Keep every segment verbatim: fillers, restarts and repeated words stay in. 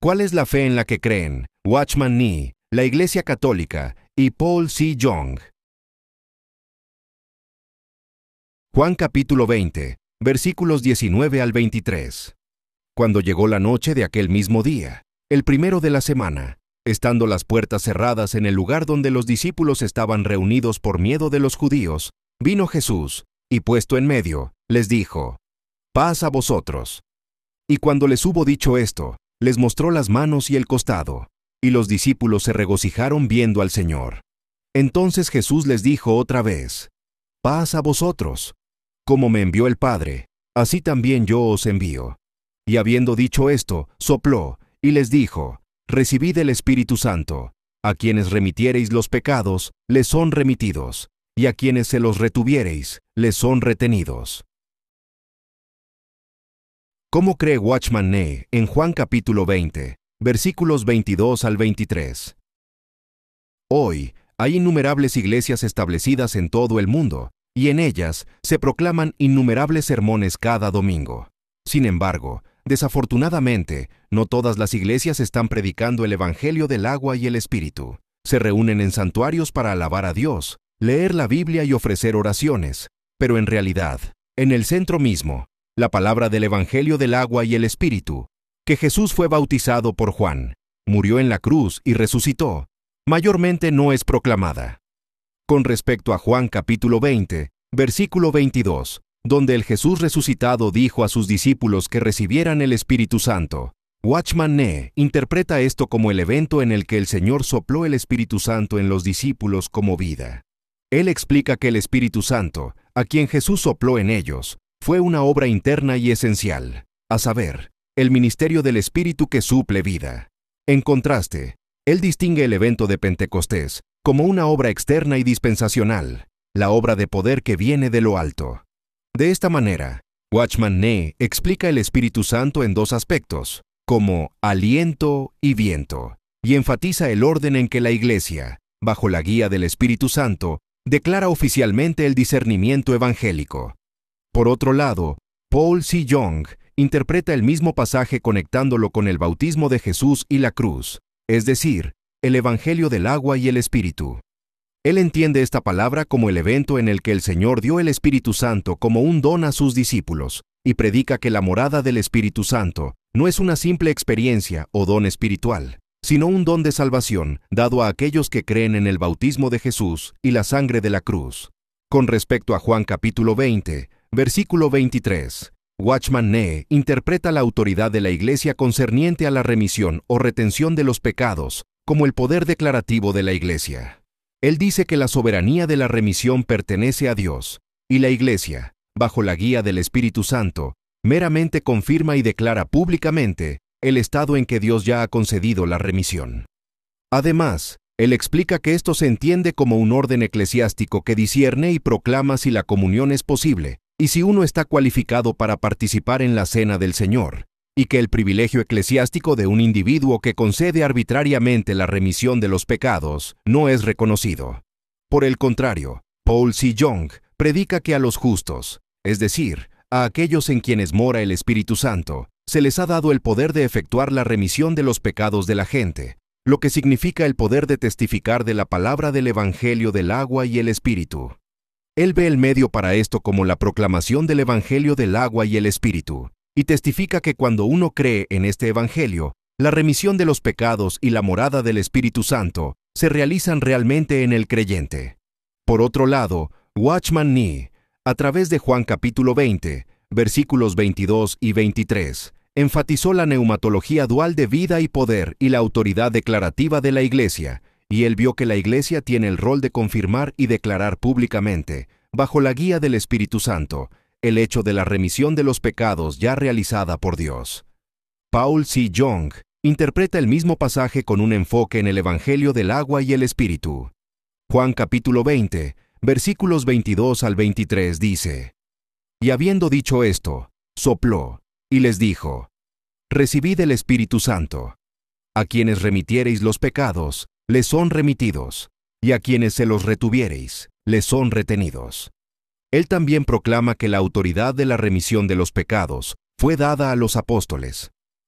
¿Cuál es la fe en la que creen Watchman Nee, la Iglesia Católica y Paul C. Young? Juan capítulo veinte, versículos diecinueve al veintitrés. Cuando llegó la noche de aquel mismo día, el primero de la semana, estando las puertas cerradas en el lugar donde los discípulos estaban reunidos por miedo de los judíos, vino Jesús, y puesto en medio, les dijo: «Paz a vosotros». Y cuando les hubo dicho esto, les mostró las manos y el costado, y los discípulos se regocijaron viendo al Señor. Entonces Jesús les dijo otra vez: «Paz a vosotros. Como me envió el Padre, así también yo os envío». Y habiendo dicho esto, sopló, y les dijo: «Recibid el Espíritu Santo. A quienes remitiereis los pecados, les son remitidos, y a quienes se los retuviereis, les son retenidos». ¿Cómo cree Watchman Nee en Juan capítulo veinte, versículos veintidós al veintitrés? Hoy, hay innumerables iglesias establecidas en todo el mundo, y en ellas se proclaman innumerables sermones cada domingo. Sin embargo, desafortunadamente, no todas las iglesias están predicando el Evangelio del agua y el Espíritu. Se reúnen en santuarios para alabar a Dios, leer la Biblia y ofrecer oraciones, pero en realidad, en el centro mismo, la palabra del Evangelio del agua y el Espíritu, que Jesús fue bautizado por Juan, murió en la cruz y resucitó, mayormente no es proclamada. Con respecto a Juan capítulo veinte, versículo veintidós, donde el Jesús resucitado dijo a sus discípulos que recibieran el Espíritu Santo, Watchman Nee interpreta esto como el evento en el que el Señor sopló el Espíritu Santo en los discípulos como vida. Él explica que el Espíritu Santo, a quien Jesús sopló en ellos, fue una obra interna y esencial, a saber, el ministerio del Espíritu que suple vida. En contraste, él distingue el evento de Pentecostés como una obra externa y dispensacional, la obra de poder que viene de lo alto. De esta manera, Watchman Nee explica el Espíritu Santo en dos aspectos, como aliento y viento, y enfatiza el orden en que la Iglesia, bajo la guía del Espíritu Santo, declara oficialmente el discernimiento evangélico. Por otro lado, Paul C. Young interpreta el mismo pasaje conectándolo con el bautismo de Jesús y la cruz, es decir, el Evangelio del agua y el Espíritu. Él entiende esta palabra como el evento en el que el Señor dio el Espíritu Santo como un don a sus discípulos, y predica que la morada del Espíritu Santo no es una simple experiencia o don espiritual, sino un don de salvación dado a aquellos que creen en el bautismo de Jesús y la sangre de la cruz. Con respecto a Juan capítulo veinte, versículo veintitrés, Watchman Nee interpreta la autoridad de la Iglesia concerniente a la remisión o retención de los pecados como el poder declarativo de la Iglesia. Él dice que la soberanía de la remisión pertenece a Dios, y la Iglesia, bajo la guía del Espíritu Santo, meramente confirma y declara públicamente el estado en que Dios ya ha concedido la remisión. Además, él explica que esto se entiende como un orden eclesiástico que discierne y proclama si la comunión es posible, y si uno está cualificado para participar en la cena del Señor, y que el privilegio eclesiástico de un individuo que concede arbitrariamente la remisión de los pecados no es reconocido. Por el contrario, Paul C. Young predica que a los justos, es decir, a aquellos en quienes mora el Espíritu Santo, se les ha dado el poder de efectuar la remisión de los pecados de la gente, lo que significa el poder de testificar de la palabra del Evangelio del agua y el Espíritu. Él ve el medio para esto como la proclamación del Evangelio del agua y el Espíritu, y testifica que cuando uno cree en este Evangelio, la remisión de los pecados y la morada del Espíritu Santo se realizan realmente en el creyente. Por otro lado, Watchman Nee, a través de Juan capítulo veinte, versículos veintidós y veintitrés, enfatizó la neumatología dual de vida y poder y la autoridad declarativa de la Iglesia, y él vio que la Iglesia tiene el rol de confirmar y declarar públicamente, bajo la guía del Espíritu Santo, el hecho de la remisión de los pecados ya realizada por Dios. Paul C. Young interpreta el mismo pasaje con un enfoque en el Evangelio del agua y el Espíritu. Juan capítulo veinte, versículos veintidós al veintitrés dice: «Y habiendo dicho esto, sopló, y les dijo: Recibid el Espíritu Santo. A quienes remitiereis los pecados, les son remitidos, y a quienes se los retuviereis, les son retenidos». Él también proclama que la autoridad de la remisión de los pecados fue dada a los apóstoles.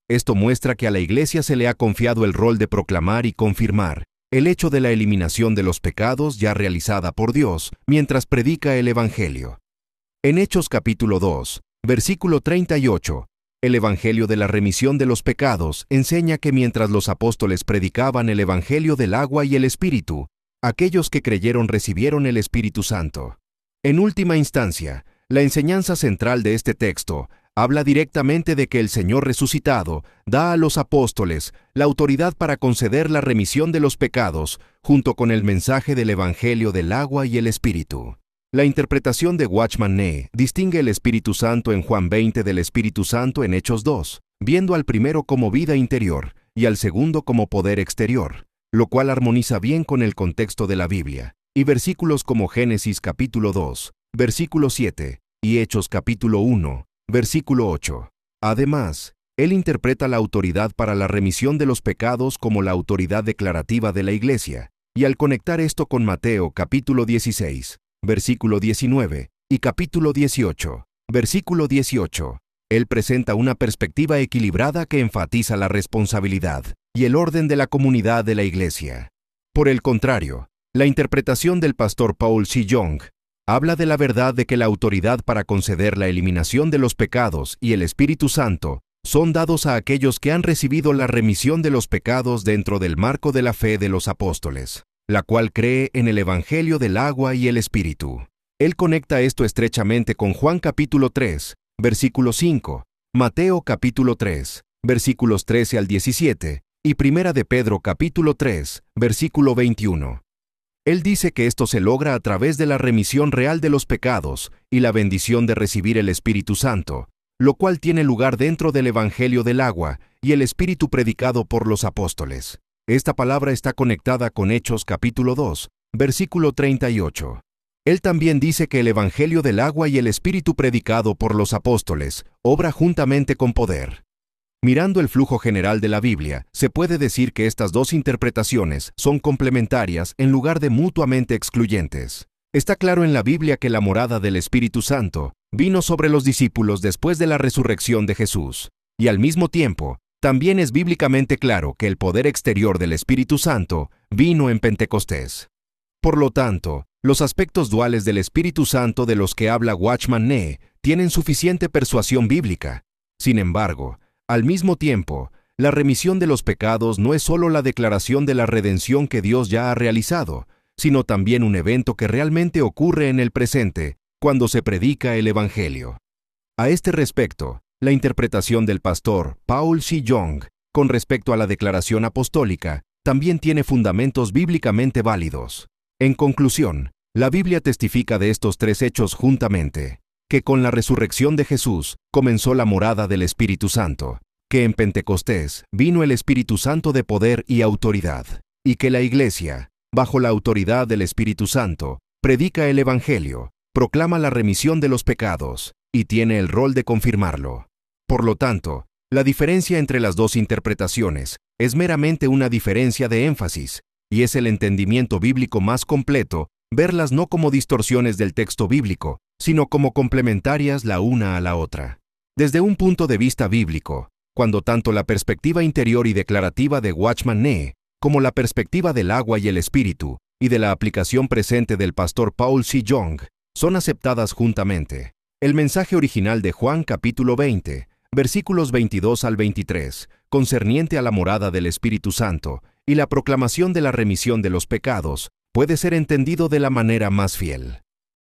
Esto muestra que a la Iglesia se le ha confiado el rol de proclamar y confirmar el hecho de la eliminación de los pecados ya realizada por Dios mientras predica el Evangelio. En Hechos capítulo dos, versículo treinta y ocho, el Evangelio de la remisión de los pecados enseña que mientras los apóstoles predicaban el Evangelio del agua y el Espíritu, aquellos que creyeron recibieron el Espíritu Santo. En última instancia, la enseñanza central de este texto habla directamente de que el Señor resucitado da a los apóstoles la autoridad para conceder la remisión de los pecados junto con el mensaje del Evangelio del agua y el Espíritu. La interpretación de Watchman Nee distingue el Espíritu Santo en Juan veinte del Espíritu Santo en Hechos dos, viendo al primero como vida interior y al segundo como poder exterior, lo cual armoniza bien con el contexto de la Biblia, y versículos como Génesis capítulo dos, versículo siete, y Hechos capítulo uno, versículo ocho. Además, él interpreta la autoridad para la remisión de los pecados como la autoridad declarativa de la Iglesia, y al conectar esto con Mateo capítulo dieciséis, versículo diecinueve, y capítulo dieciocho, versículo dieciocho, él presenta una perspectiva equilibrada que enfatiza la responsabilidad y el orden de la comunidad de la Iglesia. Por el contrario, la interpretación del pastor Paul C. Young habla de la verdad de que la autoridad para conceder la eliminación de los pecados y el Espíritu Santo son dados a aquellos que han recibido la remisión de los pecados dentro del marco de la fe de los apóstoles, la cual cree en el Evangelio del agua y el Espíritu. Él conecta esto estrechamente con Juan capítulo tres, versículo cinco, Mateo capítulo tres, versículos trece al diecisiete, y Primera de Pedro capítulo tres, versículo veintiuno. Él dice que esto se logra a través de la remisión real de los pecados y la bendición de recibir el Espíritu Santo, lo cual tiene lugar dentro del Evangelio del agua y el Espíritu predicado por los apóstoles. Esta palabra está conectada con Hechos capítulo dos, versículo treinta y ocho. Él también dice que el Evangelio del agua y el Espíritu predicado por los apóstoles obra juntamente con poder. Mirando el flujo general de la Biblia, se puede decir que estas dos interpretaciones son complementarias en lugar de mutuamente excluyentes. Está claro en la Biblia que la morada del Espíritu Santo vino sobre los discípulos después de la resurrección de Jesús, y al mismo tiempo, también es bíblicamente claro que el poder exterior del Espíritu Santo vino en Pentecostés. Por lo tanto, los aspectos duales del Espíritu Santo de los que habla Watchman Nee tienen suficiente persuasión bíblica. Sin embargo, al mismo tiempo, la remisión de los pecados no es solo la declaración de la redención que Dios ya ha realizado, sino también un evento que realmente ocurre en el presente cuando se predica el Evangelio. A este respecto, la interpretación del pastor Paul C. Young con respecto a la declaración apostólica también tiene fundamentos bíblicamente válidos. En conclusión, la Biblia testifica de estos tres hechos juntamente: que con la resurrección de Jesús comenzó la morada del Espíritu Santo, que en Pentecostés vino el Espíritu Santo de poder y autoridad, y que la Iglesia, bajo la autoridad del Espíritu Santo, predica el Evangelio, proclama la remisión de los pecados, y tiene el rol de confirmarlo. Por lo tanto, la diferencia entre las dos interpretaciones es meramente una diferencia de énfasis, y es el entendimiento bíblico más completo verlas no como distorsiones del texto bíblico, sino como complementarias la una a la otra. Desde un punto de vista bíblico, cuando tanto la perspectiva interior y declarativa de Watchman Nee, como la perspectiva del agua y el Espíritu, y de la aplicación presente del pastor Paul C. Young, son aceptadas juntamente, el mensaje original de Juan capítulo veinte, versículos veintidós al veintitrés, concerniente a la morada del Espíritu Santo, y la proclamación de la remisión de los pecados, puede ser entendido de la manera más fiel.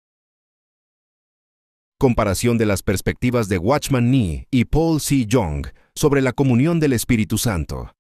Comparación de las perspectivas de Watchman Nee y Paul C. Young sobre la comunión del Espíritu Santo.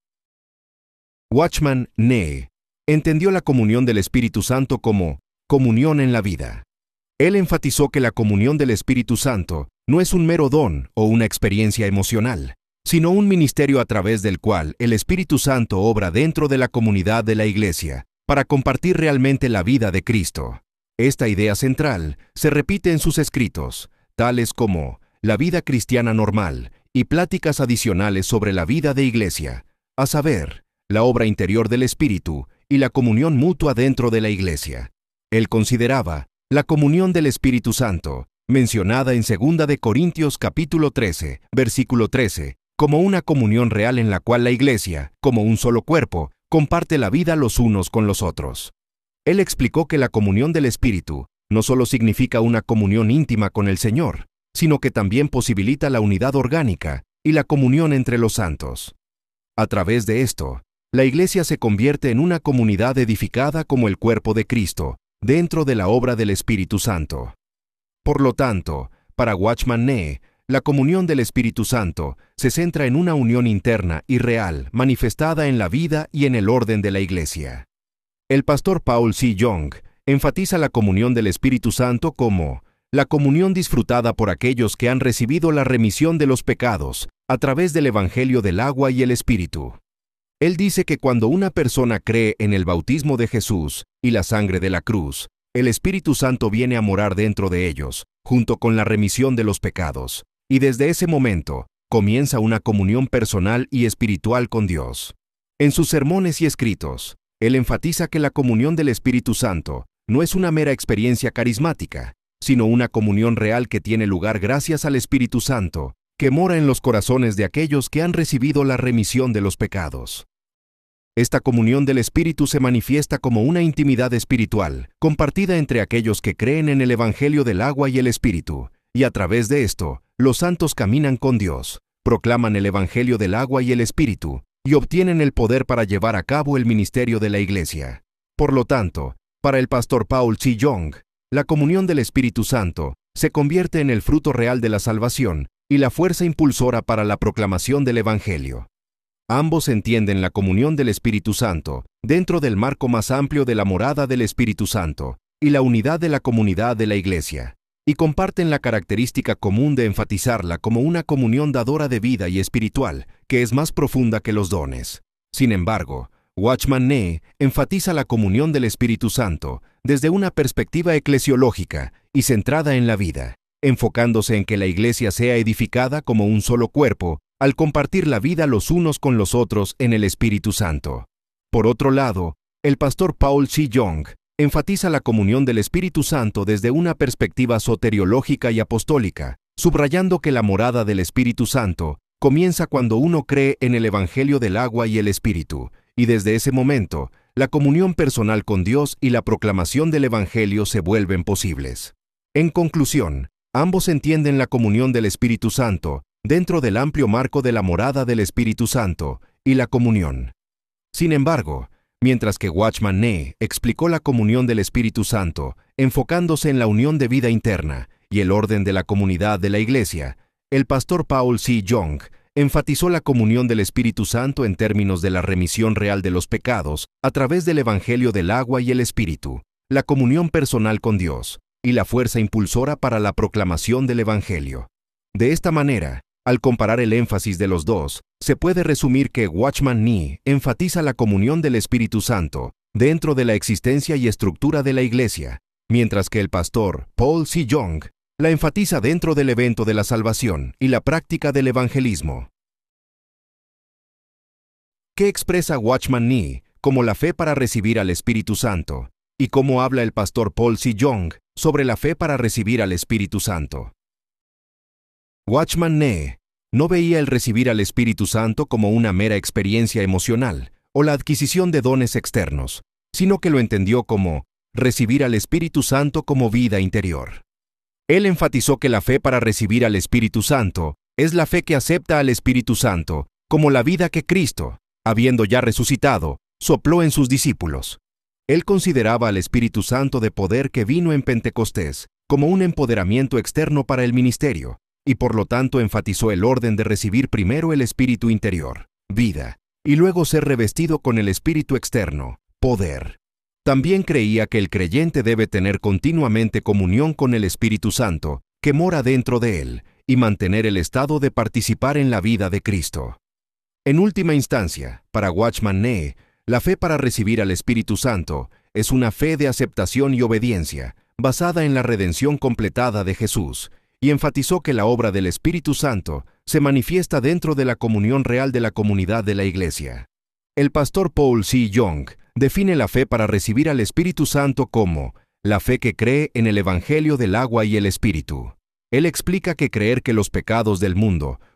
Watchman Nee entendió la comunión del Espíritu Santo como comunión en la vida. Él enfatizó que la comunión del Espíritu Santo no es un mero don o una experiencia emocional, sino un ministerio a través del cual el Espíritu Santo obra dentro de la comunidad de la Iglesia para compartir realmente la vida de Cristo. Esta idea central se repite en sus escritos, tales como La vida cristiana normal y pláticas adicionales sobre la vida de Iglesia, a saber, la obra interior del Espíritu y la comunión mutua dentro de la Iglesia. Él consideraba la comunión del Espíritu Santo, mencionada en segunda de Corintios capítulo trece, versículo trece, como una comunión real en la cual la Iglesia, como un solo cuerpo, comparte la vida los unos con los otros. Él explicó que la comunión del Espíritu no solo significa una comunión íntima con el Señor, sino que también posibilita la unidad orgánica y la comunión entre los santos. A través de esto, la Iglesia se convierte en una comunidad edificada como el cuerpo de Cristo, dentro de la obra del Espíritu Santo. Por lo tanto, para Watchman Nee, la comunión del Espíritu Santo se centra en una unión interna y real manifestada en la vida y en el orden de la Iglesia. El pastor Paul C. Young enfatiza la comunión del Espíritu Santo como la comunión disfrutada por aquellos que han recibido la remisión de los pecados a través del Evangelio del agua y el Espíritu. Él dice que cuando una persona cree en el bautismo de Jesús y la sangre de la cruz, el Espíritu Santo viene a morar dentro de ellos, junto con la remisión de los pecados, y desde ese momento comienza una comunión personal y espiritual con Dios. En sus sermones y escritos, él enfatiza que la comunión del Espíritu Santo no es una mera experiencia carismática, sino una comunión real que tiene lugar gracias al Espíritu Santo, que mora en los corazones de aquellos que han recibido la remisión de los pecados. Esta comunión del Espíritu se manifiesta como una intimidad espiritual, compartida entre aquellos que creen en el Evangelio del agua y el Espíritu, y a través de esto, los santos caminan con Dios, proclaman el Evangelio del agua y el Espíritu, y obtienen el poder para llevar a cabo el ministerio de la Iglesia. Por lo tanto, para el pastor Paul C. Young, la comunión del Espíritu Santo se convierte en el fruto real de la salvación y la fuerza impulsora para la proclamación del Evangelio. Ambos entienden la comunión del Espíritu Santo dentro del marco más amplio de la morada del Espíritu Santo y la unidad de la comunidad de la Iglesia, y comparten la característica común de enfatizarla como una comunión dadora de vida y espiritual que es más profunda que los dones. Sin embargo, Watchman Nee enfatiza la comunión del Espíritu Santo desde una perspectiva eclesiológica y centrada en la vida, enfocándose en que la Iglesia sea edificada como un solo cuerpo al compartir la vida los unos con los otros en el Espíritu Santo. Por otro lado, el pastor Paul C. Young enfatiza la comunión del Espíritu Santo desde una perspectiva soteriológica y apostólica, subrayando que la morada del Espíritu Santo comienza cuando uno cree en el Evangelio del agua y el Espíritu, y desde ese momento, la comunión personal con Dios y la proclamación del Evangelio se vuelven posibles. En conclusión, ambos entienden la comunión del Espíritu Santo dentro del amplio marco de la morada del Espíritu Santo y la comunión. Sin embargo, mientras que Watchman Nee explicó la comunión del Espíritu Santo enfocándose en la unión de vida interna y el orden de la comunidad de la Iglesia, el pastor Paul C. Young enfatizó la comunión del Espíritu Santo en términos de la remisión real de los pecados a través del Evangelio del agua y el Espíritu, la comunión personal con Dios y la fuerza impulsora para la proclamación del Evangelio. De esta manera, al comparar el énfasis de los dos, se puede resumir que Watchman Nee enfatiza la comunión del Espíritu Santo dentro de la existencia y estructura de la Iglesia, mientras que el pastor Paul C. Young la enfatiza dentro del evento de la salvación y la práctica del evangelismo. ¿Qué expresa Watchman Nee como la fe para recibir al Espíritu Santo? ¿Y cómo habla el pastor Paul C. Young sobre la fe para recibir al Espíritu Santo? Watchman Nee no veía el recibir al Espíritu Santo como una mera experiencia emocional o la adquisición de dones externos, sino que lo entendió como recibir al Espíritu Santo como vida interior. Él enfatizó que la fe para recibir al Espíritu Santo es la fe que acepta al Espíritu Santo como la vida que Cristo, habiendo ya resucitado, sopló en sus discípulos. Él consideraba al Espíritu Santo de poder que vino en Pentecostés como un empoderamiento externo para el ministerio, y por lo tanto enfatizó el orden de recibir primero el Espíritu interior, vida, y luego ser revestido con el Espíritu externo, poder. También creía que el creyente debe tener continuamente comunión con el Espíritu Santo, que mora dentro de él, y mantener el estado de participar en la vida de Cristo. En última instancia, para Watchman Nee, la fe para recibir al Espíritu Santo es una fe de aceptación y obediencia, basada en la redención completada de Jesús, y enfatizó que la obra del Espíritu Santo se manifiesta dentro de la comunión real de la comunidad de la Iglesia. El pastor Paul C. Young define la fe para recibir al Espíritu Santo como la fe que cree en el Evangelio del agua y el Espíritu. Él explica que creer que los pecados del mundo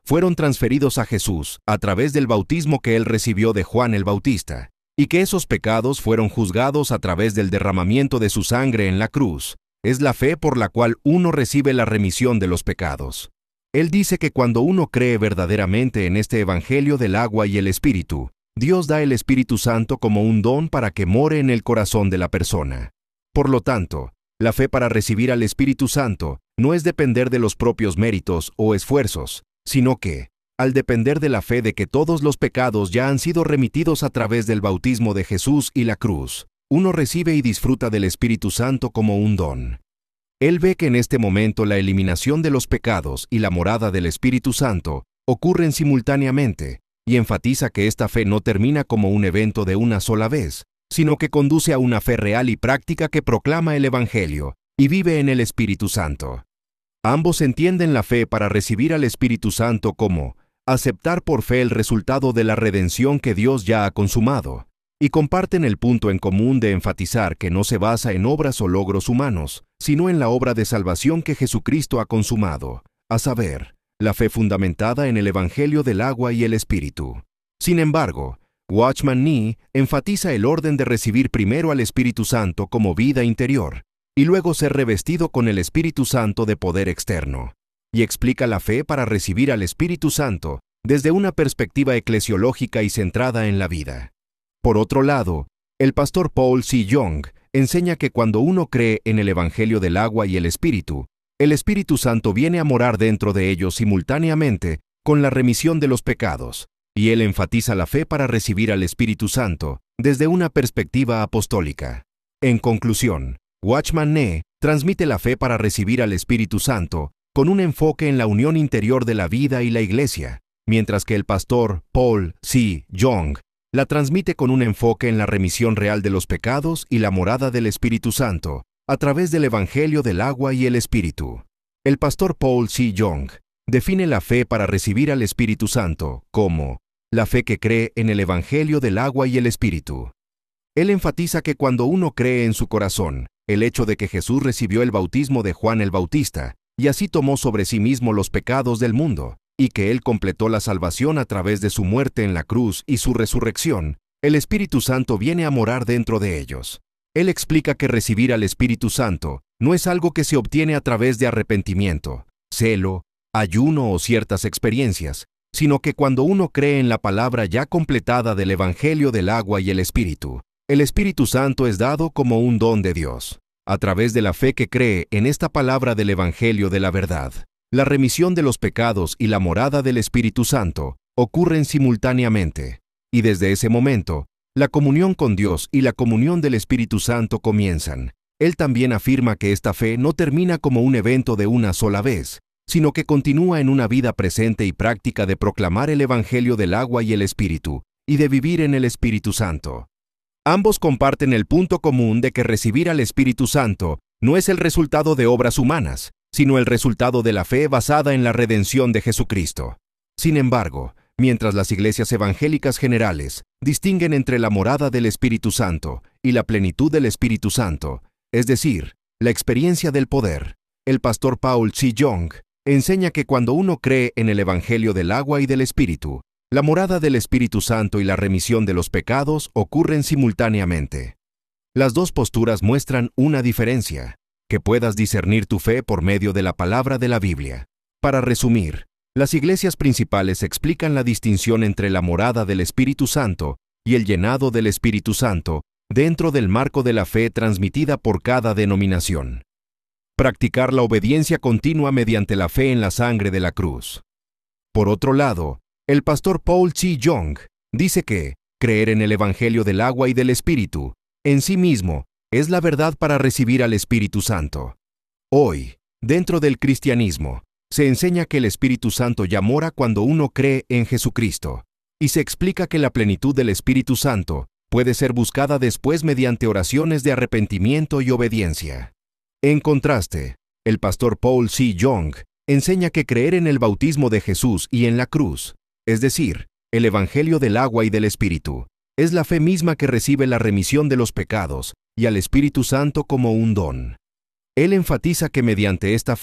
fueron transferidos a Jesús a través del bautismo que él recibió de Juan el Bautista, y que esos pecados fueron juzgados a través del derramamiento de su sangre en la cruz, es la fe por la cual uno recibe la remisión de los pecados. Él dice que cuando uno cree verdaderamente en este Evangelio del agua y el Espíritu, Dios da el Espíritu Santo como un don para que more en el corazón de la persona. Por lo tanto, la fe para recibir al Espíritu Santo no es depender de los propios méritos o esfuerzos, sino que, al depender de la fe de que todos los pecados ya han sido remitidos a través del bautismo de Jesús y la cruz, uno recibe y disfruta del Espíritu Santo como un don. Él ve que en este momento la eliminación de los pecados y la morada del Espíritu Santo ocurren simultáneamente, y enfatiza que esta fe no termina como un evento de una sola vez, sino que conduce a una fe real y práctica que proclama el Evangelio y vive en el Espíritu Santo. Ambos entienden la fe para recibir al Espíritu Santo como aceptar por fe el resultado de la redención que Dios ya ha consumado, y comparten el punto en común de enfatizar que no se basa en obras o logros humanos, sino en la obra de salvación que Jesucristo ha consumado, a saber, la fe fundamentada en el Evangelio del agua y el Espíritu. Sin embargo, Watchman Nee enfatiza el orden de recibir primero al Espíritu Santo como vida interior, y luego ser revestido con el Espíritu Santo de poder externo, y explica la fe para recibir al Espíritu Santo desde una perspectiva eclesiológica y centrada en la vida. Por otro lado, el pastor Paul C. Young enseña que cuando uno cree en el Evangelio del agua y el Espíritu, el Espíritu Santo viene a morar dentro de ellos simultáneamente con la remisión de los pecados, y él enfatiza la fe para recibir al Espíritu Santo desde una perspectiva apostólica. En conclusión, Watchman Nee transmite la fe para recibir al Espíritu Santo con un enfoque en la unión interior de la vida y la Iglesia, mientras que el pastor Paul C. Young la transmite con un enfoque en la remisión real de los pecados y la morada del Espíritu Santo, a través del Evangelio del agua y el Espíritu. El pastor Paul C. Young define la fe para recibir al Espíritu Santo como la fe que cree en el Evangelio del agua y el Espíritu. Él enfatiza que cuando uno cree en su corazón, el hecho de que Jesús recibió el bautismo de Juan el Bautista, y así tomó sobre sí mismo los pecados del mundo, y que Él completó la salvación a través de su muerte en la cruz y su resurrección, el Espíritu Santo viene a morar dentro de ellos. Él explica que recibir al Espíritu Santo no es algo que se obtiene a través de arrepentimiento, celo, ayuno o ciertas experiencias, sino que cuando uno cree en la palabra ya completada del Evangelio del agua y el Espíritu, el Espíritu Santo es dado como un don de Dios. A través de la fe que cree en esta palabra del Evangelio de la verdad, la remisión de los pecados y la morada del Espíritu Santo ocurren simultáneamente, y desde ese momento, la comunión con Dios y la comunión del Espíritu Santo comienzan. Él también afirma que esta fe no termina como un evento de una sola vez, sino que continúa en una vida presente y práctica de proclamar el Evangelio del agua y el Espíritu, y de vivir en el Espíritu Santo. Ambos comparten el punto común de que recibir al Espíritu Santo no es el resultado de obras humanas, sino el resultado de la fe basada en la redención de Jesucristo. Sin embargo, mientras las iglesias evangélicas generales distinguen entre la morada del Espíritu Santo y la plenitud del Espíritu Santo, es decir, la experiencia del poder, el pastor Paul C. Young enseña que cuando uno cree en el Evangelio del agua y del Espíritu, la morada del Espíritu Santo y la remisión de los pecados ocurren simultáneamente. Las dos posturas muestran una diferencia, que puedas discernir tu fe por medio de la palabra de la Biblia. Para resumir, las iglesias principales explican la distinción entre la morada del Espíritu Santo y el llenado del Espíritu Santo dentro del marco de la fe transmitida por cada denominación. Practicar la obediencia continua mediante la fe en la sangre de la cruz. Por otro lado, el pastor Paul C. Young dice que creer en el Evangelio del agua y del Espíritu, en sí mismo, es la verdad para recibir al Espíritu Santo. Hoy, dentro del cristianismo, se enseña que el Espíritu Santo ya mora cuando uno cree en Jesucristo, y se explica que la plenitud del Espíritu Santo puede ser buscada después mediante oraciones de arrepentimiento y obediencia. En contraste, el pastor Paul C. Young enseña que creer en el bautismo de Jesús y en la cruz, es decir, el Evangelio del agua y del Espíritu, es la fe misma que recibe la remisión de los pecados y al Espíritu Santo como un don. Él enfatiza que mediante esta fe,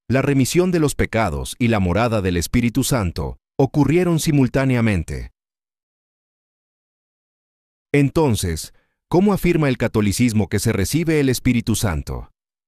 la remisión de los pecados y la morada del Espíritu Santo ocurrieron simultáneamente. Entonces, ¿cómo afirma el catolicismo que se recibe el Espíritu Santo?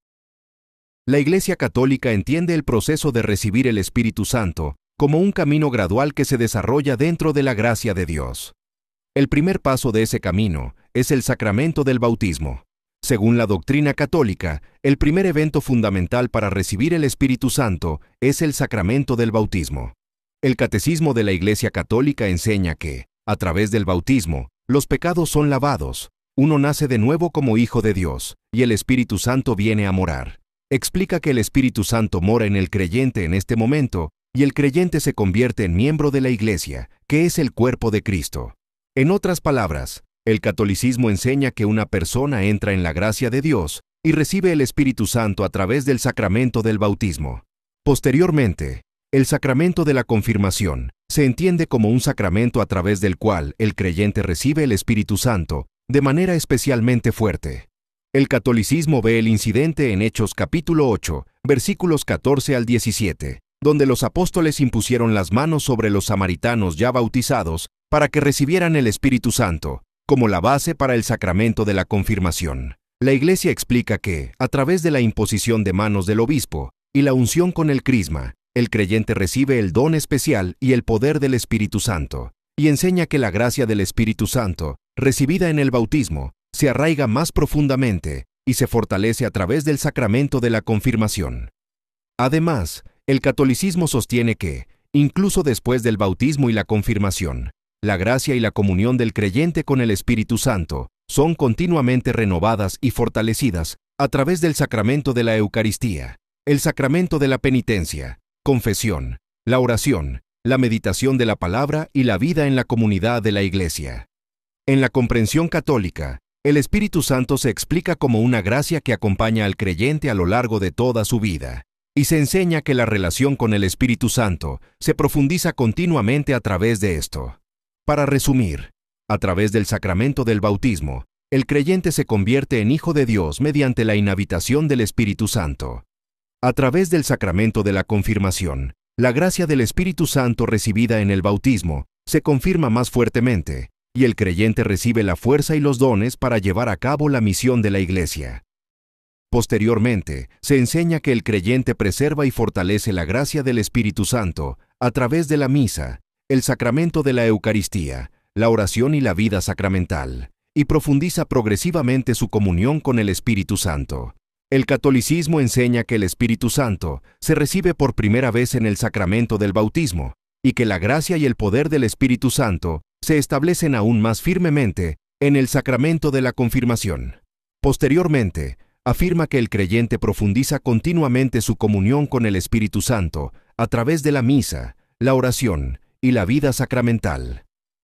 La Iglesia Católica entiende el proceso de recibir el Espíritu Santo como un camino gradual que se desarrolla dentro de la gracia de Dios. El primer paso de ese camino es el sacramento del bautismo. Según la doctrina católica, el primer evento fundamental para recibir el Espíritu Santo es el sacramento del bautismo. El Catecismo de la Iglesia Católica enseña que, a través del bautismo, los pecados son lavados, uno nace de nuevo como hijo de Dios, y el Espíritu Santo viene a morar. Explica que el Espíritu Santo mora en el creyente en este momento, y el creyente se convierte en miembro de la Iglesia, que es el cuerpo de Cristo. En otras palabras, el catolicismo enseña que una persona entra en la gracia de Dios y recibe el Espíritu Santo a través del sacramento del bautismo. Posteriormente, el sacramento de la confirmación se entiende como un sacramento a través del cual el creyente recibe el Espíritu Santo de manera especialmente fuerte. El catolicismo ve el incidente en Hechos capítulo ocho, versículos catorce al diecisiete, donde los apóstoles impusieron las manos sobre los samaritanos ya bautizados para que recibieran el Espíritu Santo, como la base para el sacramento de la confirmación. La Iglesia explica que, a través de la imposición de manos del obispo y la unción con el crisma, el creyente recibe el don especial y el poder del Espíritu Santo, y enseña que la gracia del Espíritu Santo, recibida en el bautismo, se arraiga más profundamente y se fortalece a través del sacramento de la confirmación. Además, el catolicismo sostiene que, incluso después del bautismo y la confirmación, la gracia y la comunión del creyente con el Espíritu Santo son continuamente renovadas y fortalecidas a través del sacramento de la Eucaristía, el sacramento de la penitencia, confesión, la oración, la meditación de la palabra y la vida en la comunidad de la Iglesia. En la comprensión católica, el Espíritu Santo se explica como una gracia que acompaña al creyente a lo largo de toda su vida, y se enseña que la relación con el Espíritu Santo se profundiza continuamente a través de esto. Para resumir, a través del sacramento del bautismo, el creyente se convierte en hijo de Dios mediante la inhabitación del Espíritu Santo. A través del sacramento de la confirmación, la gracia del Espíritu Santo recibida en el bautismo se confirma más fuertemente, y el creyente recibe la fuerza y los dones para llevar a cabo la misión de la Iglesia. Posteriormente, se enseña que el creyente preserva y fortalece la gracia del Espíritu Santo a través de la misa, el sacramento de la Eucaristía, la oración y la vida sacramental, y profundiza progresivamente su comunión con el Espíritu Santo. El catolicismo enseña que el Espíritu Santo se recibe por primera vez en el sacramento del bautismo, y que la gracia y el poder del Espíritu Santo se establecen aún más firmemente en el sacramento de la confirmación. Posteriormente, afirma que el creyente profundiza continuamente su comunión con el Espíritu Santo a través de la misa, la oración y la vida sacramental.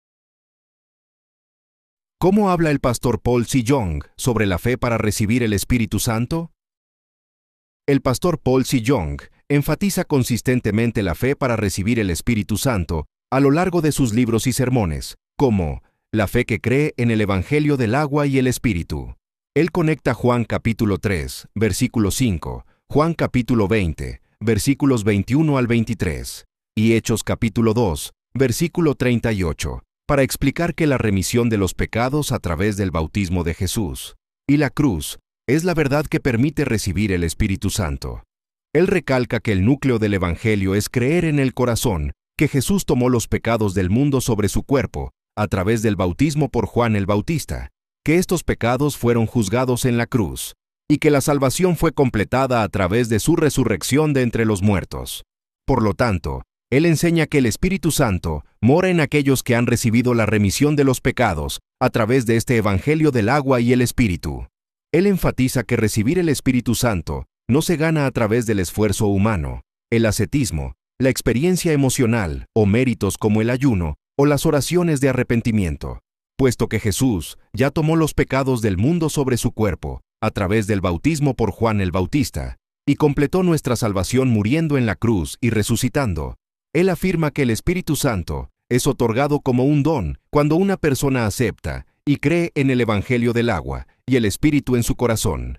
¿Cómo habla el pastor Paul C. Young sobre la fe para recibir el Espíritu Santo? El pastor Paul C. Young enfatiza consistentemente la fe para recibir el Espíritu Santo a lo largo de sus libros y sermones, como la fe que cree en el Evangelio del agua y el Espíritu. Él conecta Juan capítulo tres, versículo cinco, Juan capítulo veinte, versículos veintiuno al veintitrés, y Hechos capítulo dos, versículo treinta y ocho, para explicar que la remisión de los pecados a través del bautismo de Jesús y la cruz es la verdad que permite recibir el Espíritu Santo. Él recalca que el núcleo del Evangelio es creer en el corazón que Jesús tomó los pecados del mundo sobre su cuerpo a través del bautismo por Juan el Bautista, que estos pecados fueron juzgados en la cruz, y que la salvación fue completada a través de su resurrección de entre los muertos. Por lo tanto, Él enseña que el Espíritu Santo mora en aquellos que han recibido la remisión de los pecados a través de este Evangelio del agua y el Espíritu. Él enfatiza que recibir el Espíritu Santo no se gana a través del esfuerzo humano, el ascetismo, la experiencia emocional o méritos como el ayuno o las oraciones de arrepentimiento, puesto que Jesús ya tomó los pecados del mundo sobre su cuerpo a través del bautismo por Juan el Bautista y completó nuestra salvación muriendo en la cruz y resucitando. Él afirma que el Espíritu Santo es otorgado como un don cuando una persona acepta y cree en el Evangelio del agua y el Espíritu en su corazón.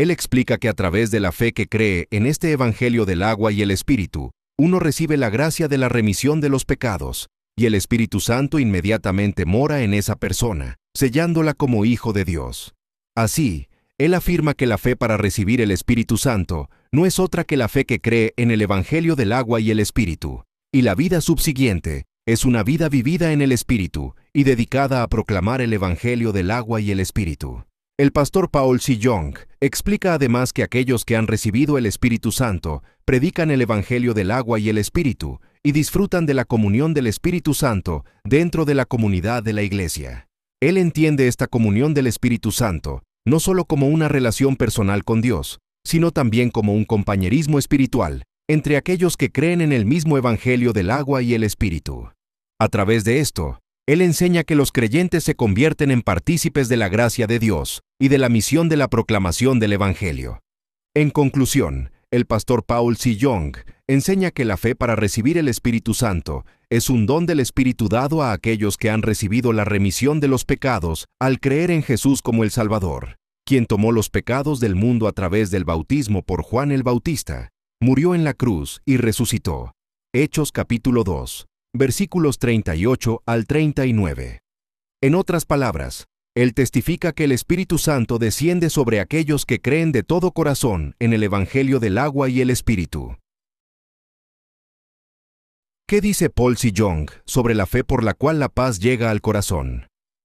Él explica que a través de la fe que cree en este Evangelio del agua y el Espíritu, uno recibe la gracia de la remisión de los pecados, y el Espíritu Santo inmediatamente mora en esa persona, sellándola como hijo de Dios. Así, él afirma que la fe para recibir el Espíritu Santo no es otra que la fe que cree en el Evangelio del agua y el Espíritu, y la vida subsiguiente es una vida vivida en el Espíritu y dedicada a proclamar el Evangelio del agua y el Espíritu. El pastor Paul C. Young explica además que aquellos que han recibido el Espíritu Santo predican el Evangelio del agua y el Espíritu y disfrutan de la comunión del Espíritu Santo dentro de la comunidad de la Iglesia. Él entiende esta comunión del Espíritu Santo no solo como una relación personal con Dios, sino también como un compañerismo espiritual entre aquellos que creen en el mismo Evangelio del agua y el Espíritu. A través de esto, él enseña que los creyentes se convierten en partícipes de la gracia de Dios y de la misión de la proclamación del Evangelio. En conclusión, el pastor Paul C. Young enseña que la fe para recibir el Espíritu Santo es un don del Espíritu dado a aquellos que han recibido la remisión de los pecados al creer en Jesús como el Salvador, quien tomó los pecados del mundo a través del bautismo por Juan el Bautista, murió en la cruz y resucitó. Hechos capítulo dos, versículos treinta y ocho al treinta y nueve. En otras palabras, él testifica que el Espíritu Santo desciende sobre aquellos que creen de todo corazón en el Evangelio del agua y el Espíritu. ¿Qué dice Paul C. Young sobre la fe por la cual la paz llega al corazón?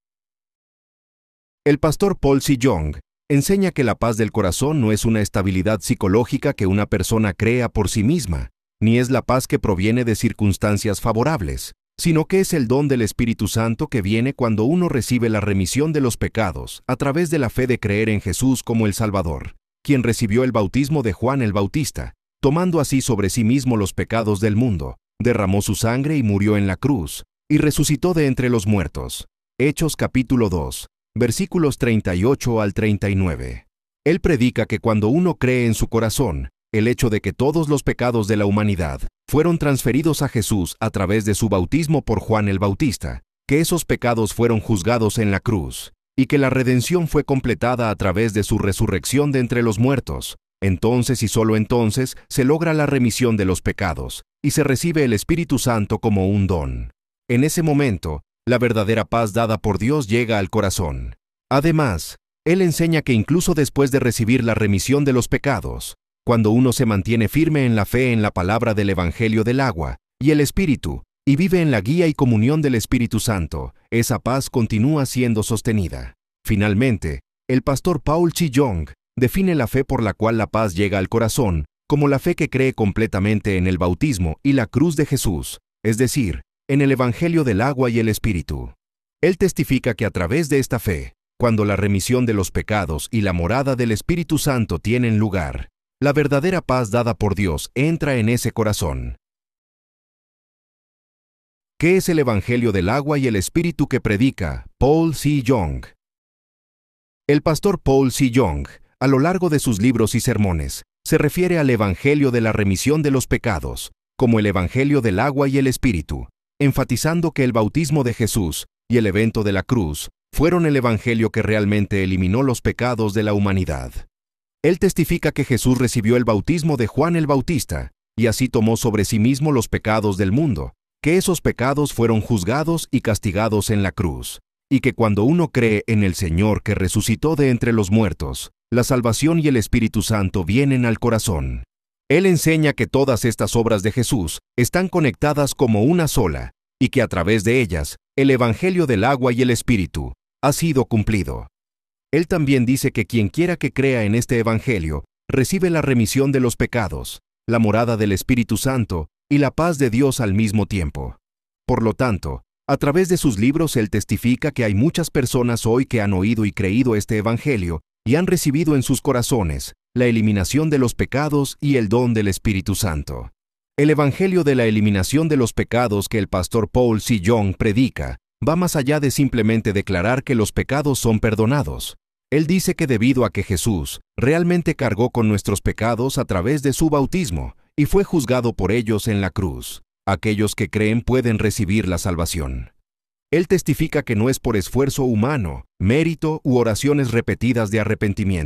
El pastor Paul C. Young enseña que la paz del corazón no es una estabilidad psicológica que una persona crea por sí misma, ni es la paz que proviene de circunstancias favorables, sino que es el don del Espíritu Santo que viene cuando uno recibe la remisión de los pecados a través de la fe de creer en Jesús como el Salvador, quien recibió el bautismo de Juan el Bautista, tomando así sobre sí mismo los pecados del mundo, derramó su sangre y murió en la cruz, y resucitó de entre los muertos. Hechos capítulo dos, versículos treinta y ocho al treinta y nueve. Él predica que cuando uno cree en su corazón, el hecho de que todos los pecados de la humanidad fueron transferidos a Jesús a través de su bautismo por Juan el Bautista, que esos pecados fueron juzgados en la cruz, y que la redención fue completada a través de su resurrección de entre los muertos, entonces y solo entonces se logra la remisión de los pecados, y se recibe el Espíritu Santo como un don. En ese momento, la verdadera paz dada por Dios llega al corazón. Además, él enseña que incluso después de recibir la remisión de los pecados, cuando uno se mantiene firme en la fe en la palabra del Evangelio del agua y el Espíritu, y vive en la guía y comunión del Espíritu Santo, esa paz continúa siendo sostenida. Finalmente, el pastor Paul C. Young define la fe por la cual la paz llega al corazón como la fe que cree completamente en el bautismo y la cruz de Jesús, es decir, en el Evangelio del agua y el Espíritu. Él testifica que a través de esta fe, cuando la remisión de los pecados y la morada del Espíritu Santo tienen lugar, la verdadera paz dada por Dios entra en ese corazón. ¿Qué es el Evangelio del agua y el Espíritu que predica Paul C. Young? El pastor Paul C. Young, a lo largo de sus libros y sermones, se refiere al Evangelio de la remisión de los pecados, como el Evangelio del agua y el Espíritu, enfatizando que el bautismo de Jesús y el evento de la cruz fueron el Evangelio que realmente eliminó los pecados de la humanidad. Él testifica que Jesús recibió el bautismo de Juan el Bautista, y así tomó sobre sí mismo los pecados del mundo, que esos pecados fueron juzgados y castigados en la cruz, y que cuando uno cree en el Señor que resucitó de entre los muertos, la salvación y el Espíritu Santo vienen al corazón. Él enseña que todas estas obras de Jesús están conectadas como una sola, y que a través de ellas, el Evangelio del agua y el Espíritu ha sido cumplido. Él también dice que quien quiera que crea en este Evangelio, recibe la remisión de los pecados, la morada del Espíritu Santo y la paz de Dios al mismo tiempo. Por lo tanto, a través de sus libros él testifica que hay muchas personas hoy que han oído y creído este Evangelio y han recibido en sus corazones la eliminación de los pecados y el don del Espíritu Santo. El Evangelio de la eliminación de los pecados que el pastor Paul C. Young predica va más allá de simplemente declarar que los pecados son perdonados. Él dice que debido a que Jesús realmente cargó con nuestros pecados a través de su bautismo y fue juzgado por ellos en la cruz, aquellos que creen pueden recibir la salvación. Él testifica que no es por esfuerzo humano, mérito u oraciones repetidas de arrepentimiento,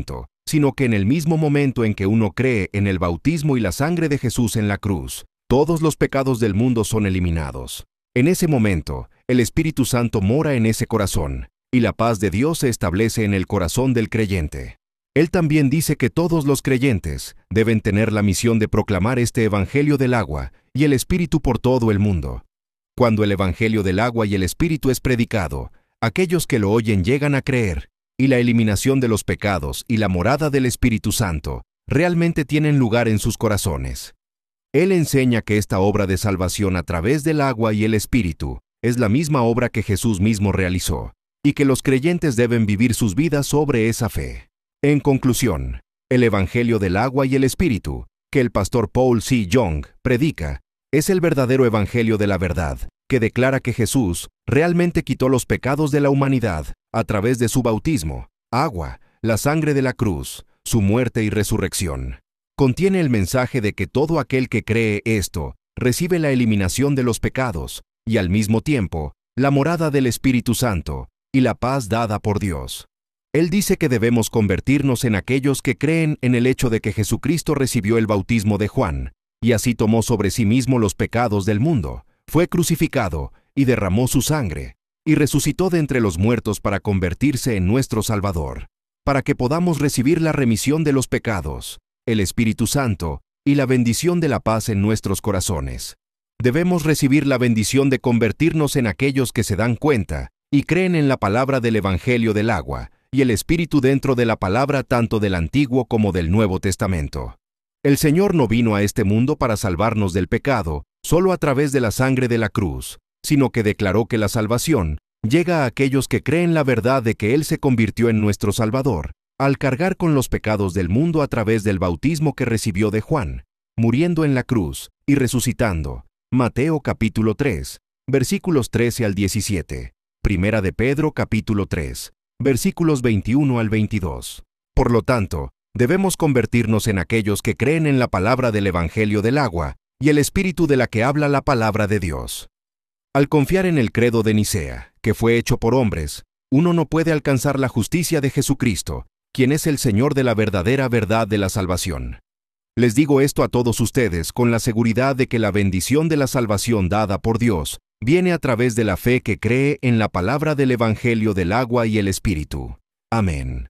sino que en el mismo momento en que uno cree en el bautismo y la sangre de Jesús en la cruz, todos los pecados del mundo son eliminados. En ese momento, el Espíritu Santo mora en ese corazón, y la paz de Dios se establece en el corazón del creyente. Él también dice que todos los creyentes deben tener la misión de proclamar este Evangelio del agua y el Espíritu por todo el mundo. Cuando el Evangelio del agua y el Espíritu es predicado, aquellos que lo oyen llegan a creer, y la eliminación de los pecados y la morada del Espíritu Santo realmente tienen lugar en sus corazones. Él enseña que esta obra de salvación a través del agua y el Espíritu es la misma obra que Jesús mismo realizó, y que los creyentes deben vivir sus vidas sobre esa fe. En conclusión, el Evangelio del agua y el Espíritu, que el pastor Paul C. Young predica, es el verdadero Evangelio de la verdad, que declara que Jesús realmente quitó los pecados de la humanidad a través de su bautismo, agua, la sangre de la cruz, su muerte y resurrección. Contiene el mensaje de que todo aquel que cree esto recibe la eliminación de los pecados y al mismo tiempo la morada del Espíritu Santo y la paz dada por Dios. Él dice que debemos convertirnos en aquellos que creen en el hecho de que Jesucristo recibió el bautismo de Juan, y así tomó sobre sí mismo los pecados del mundo, fue crucificado y derramó su sangre, y resucitó de entre los muertos para convertirse en nuestro Salvador, para que podamos recibir la remisión de los pecados, el Espíritu Santo y la bendición de la paz en nuestros corazones. Debemos recibir la bendición de convertirnos en aquellos que se dan cuenta y creen en la palabra del Evangelio del agua y el Espíritu dentro de la palabra tanto del Antiguo como del Nuevo Testamento. El Señor no vino a este mundo para salvarnos del pecado solo a través de la sangre de la cruz, sino que declaró que la salvación llega a aquellos que creen la verdad de que Él se convirtió en nuestro Salvador, al cargar con los pecados del mundo a través del bautismo que recibió de Juan, muriendo en la cruz y resucitando. Mateo capítulo tres, versículos trece al diecisiete. Primera de Pedro capítulo tres, versículos veintiuno al veintidós. Por lo tanto, debemos convertirnos en aquellos que creen en la palabra del Evangelio del agua y el Espíritu de la que habla la palabra de Dios. Al confiar en el credo de Nicea, que fue hecho por hombres, uno no puede alcanzar la justicia de Jesucristo, quien es el Señor de la verdadera verdad de la salvación. Les digo esto a todos ustedes con la seguridad de que la bendición de la salvación dada por Dios viene a través de la fe que cree en la palabra del Evangelio del agua y el Espíritu. Amén.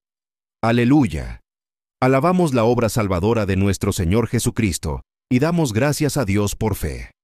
Aleluya. Alabamos la obra salvadora de nuestro Señor Jesucristo y damos gracias a Dios por fe.